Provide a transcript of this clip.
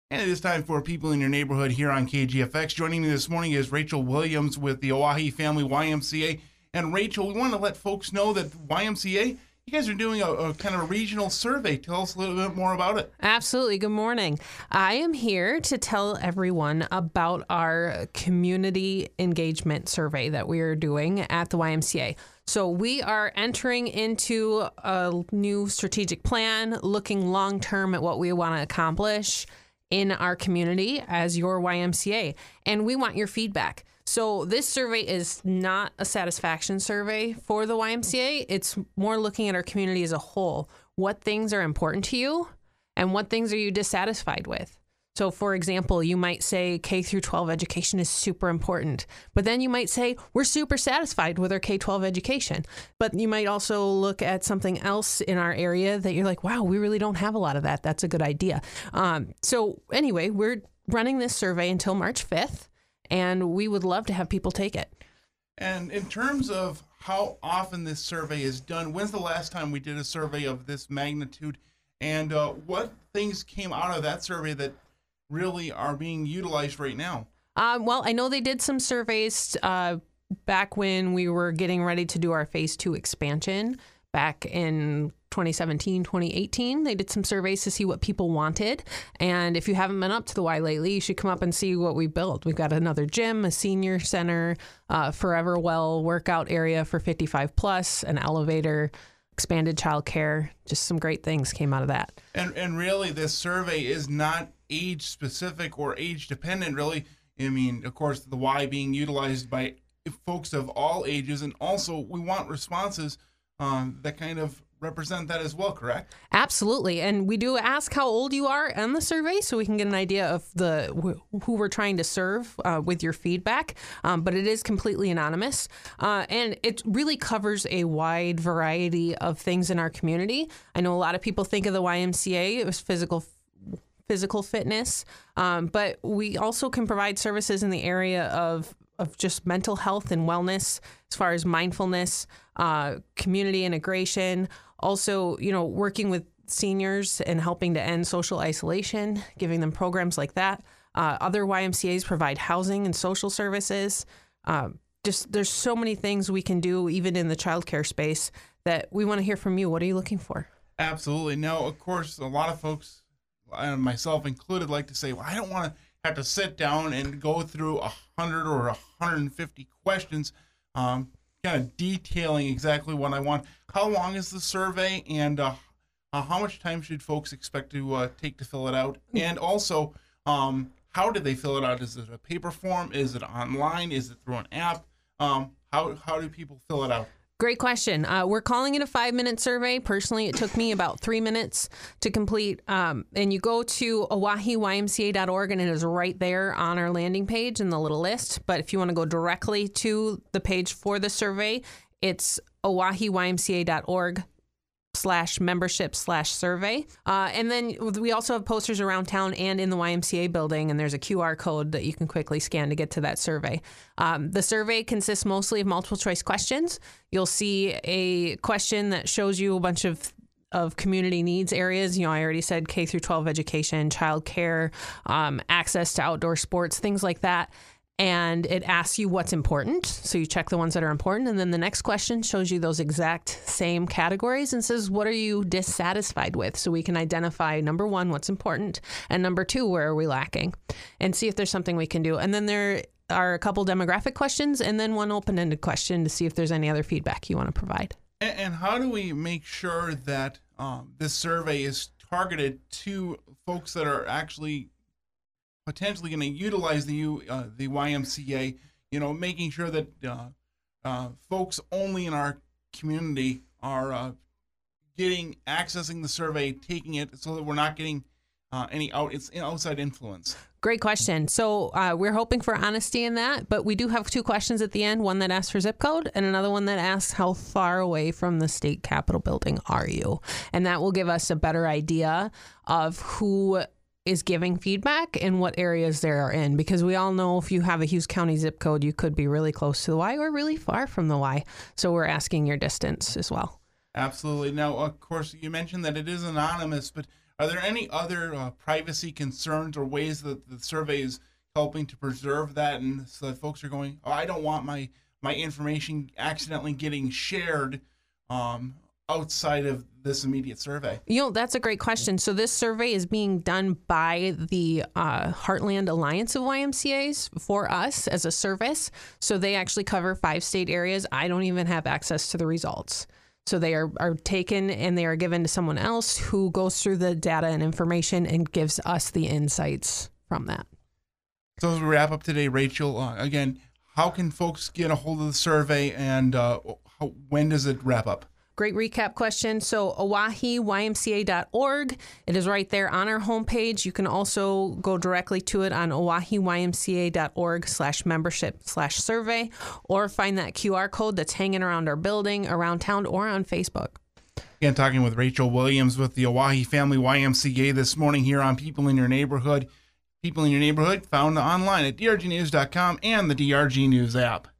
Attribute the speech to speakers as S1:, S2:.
S1: And it is time for People in Your Neighborhood here on KGFX. Joining me this morning is Rachel Williams with the Oahe Family YMCA. And Rachel, we want to let folks know that YMCA, you guys are doing a kind of a regional survey. Tell us a little bit more about it.
S2: Absolutely. Good morning. I am here to tell everyone about our community engagement survey that we are doing at the YMCA. So we are entering into a new strategic plan, looking long-term at what we want to accomplish in our community as your YMCA, and we want your feedback. So this survey is not a satisfaction survey for the YMCA. It's more looking at our community as a whole. What things are important to you and what things are you dissatisfied with? So for example, you might say K through 12 education is super important, but then you might say we're super satisfied with our K-12 education. But you might also look at something else in our area that you're like, wow, we really don't have a lot of that. That's a good idea. So anyway, we're running this survey until March 5th, and we would love to have people take it.
S1: And in terms of how often this survey is done, when's the last time we did a survey of this magnitude? And what things came out of that survey that really are being utilized right now?
S2: Well, I know they did some surveys back when we were getting ready to do our phase 2 expansion back in 2017, 2018. They did some surveys to see what people wanted. And if you haven't been up to the Y lately, you should come up and see what we built. We've got another gym, a senior center, Forever Well workout area for 55 plus, an elevator, expanded childcare. Just some great things came out of that.
S1: And really, this survey is not age specific or age dependent, really. I mean, of course, the Y being utilized by folks of all ages, and also we want responses that kind of represent that as well, correct?
S2: Absolutely. And we do ask how old you are in the survey so we can get an idea of who we're trying to serve with your feedback. But it is completely anonymous. And it really covers a wide variety of things in our community. I know a lot of people think of the YMCA as physical fitness, but we also can provide services in the area of just mental health and wellness, as far as mindfulness, community integration, also, working with seniors and helping to end social isolation, giving them programs like that. Other YMCAs provide housing and social services. There's so many things we can do, even in the childcare space, that we want to hear from you. What are you looking for?
S1: Absolutely. Now, of course, a lot of folks, and myself included, like to say, well, I don't want to have to sit down and go through 100 or 150 questions, kind of detailing exactly what I want. How long is the survey, and how much time should folks expect to take to fill it out? And also, how did they fill it out? Is it a paper form? Is it online? Is it through an app? How do people fill it out?
S2: Great question. We're calling it a 5-minute survey. Personally, it took me about 3 minutes to complete. And you go to oaheymca.org, and it is right there on our landing page in the little list. But if you want to go directly to the page for the survey, it's oaheymca.org/membership/survey. And then we also have posters around town and in the YMCA building, and there's a QR code that you can quickly scan to get to that survey. The survey consists mostly of multiple choice questions. You'll see a question that shows you a bunch of community needs areas. I already said K through 12 education, childcare, access to outdoor sports, things like that. And it asks you what's important. So you check the ones that are important. And then the next question shows you those exact same categories and says, what are you dissatisfied with? So we can identify, number one, what's important, and number two, where are we lacking, and see if there's something we can do. And then there are a couple demographic questions and then one open-ended question to see if there's any other feedback you want to provide.
S1: And how do we make sure that this survey is targeted to folks that are actually potentially going to utilize the YMCA, making sure that folks only in our community are accessing the survey, taking it, so that we're not getting any outside influence?
S2: Great question. So we're hoping for honesty in that, but we do have 2 questions at the end, one that asks for zip code and another one that asks how far away from the state capitol building are you? And that will give us a better idea of who is giving feedback and what areas they are in, because we all know if you have a Hughes County zip code, you could be really close to the Y or really far from the Y. So we're asking your distance as well.
S1: Absolutely. Now, of course, you mentioned that it is anonymous, but Are there any other privacy concerns or ways that the survey is helping to preserve that, and so that folks are going, oh, I don't want my information accidentally getting shared outside of this immediate survey?
S2: That's a great question. So this survey is being done by the Heartland Alliance of YMCAs for us as a service. So they actually cover 5 state areas. I don't even have access to the results. So they are taken and they are given to someone else who goes through the data and information and gives us the insights from that.
S1: So as we wrap up today, Rachel, again, how can folks get a hold of the survey, and when does it wrap up?
S2: Great recap question. So oahiymca.org. It is right there on our homepage. You can also go directly to it on oahiymca.org/membership/survey, or find that QR code that's hanging around our building, around town, or on Facebook.
S1: Again, talking with Rachel Williams with the Oahe Family YMCA this morning here on People in Your Neighborhood. People in Your Neighborhood found online at drgnews.com and the DRG News app.